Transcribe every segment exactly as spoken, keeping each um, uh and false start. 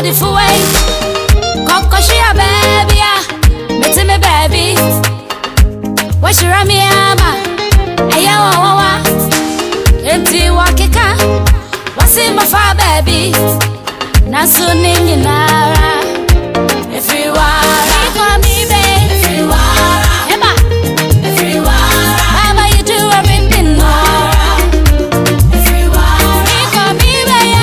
the full way. Kokoshia baby, meet me baby. What you rami ama? Aya wawa. Empty wakika. What's in my fire baby? Nasu ninyi nara. Everywhere. For me baby. Everywhere. Emma. Everywhere. Mama you do everything Nara. Everywhere. For me baby.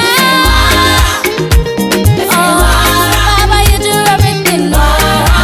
Everywhere. Mama you do everything Nara.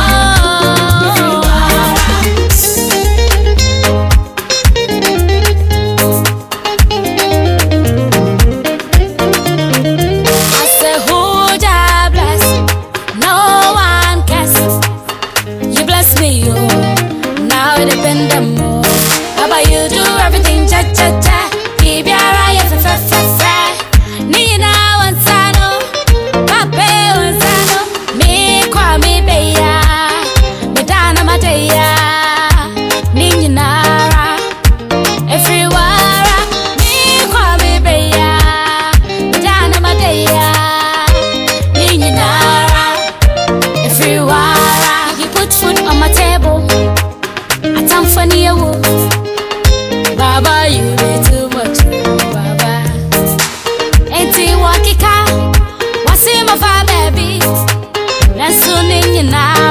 I say who Jah bless, no one cares. You bless me, oh, now it depend on more. How about you do everything, cha cha cha? Keep your eye fe fe fe fe. Nina wansano, pape wansano. Me kwa mi beya, me dana mateya. Nini nara, everywhere. Me kwa mi beya, me dana mateya. Nini nara, everywhere. You put food on my table. I time for you, Baba, you do too much, Baba. Ain't you walking car? What's in my fire, baby? That's soon in your night.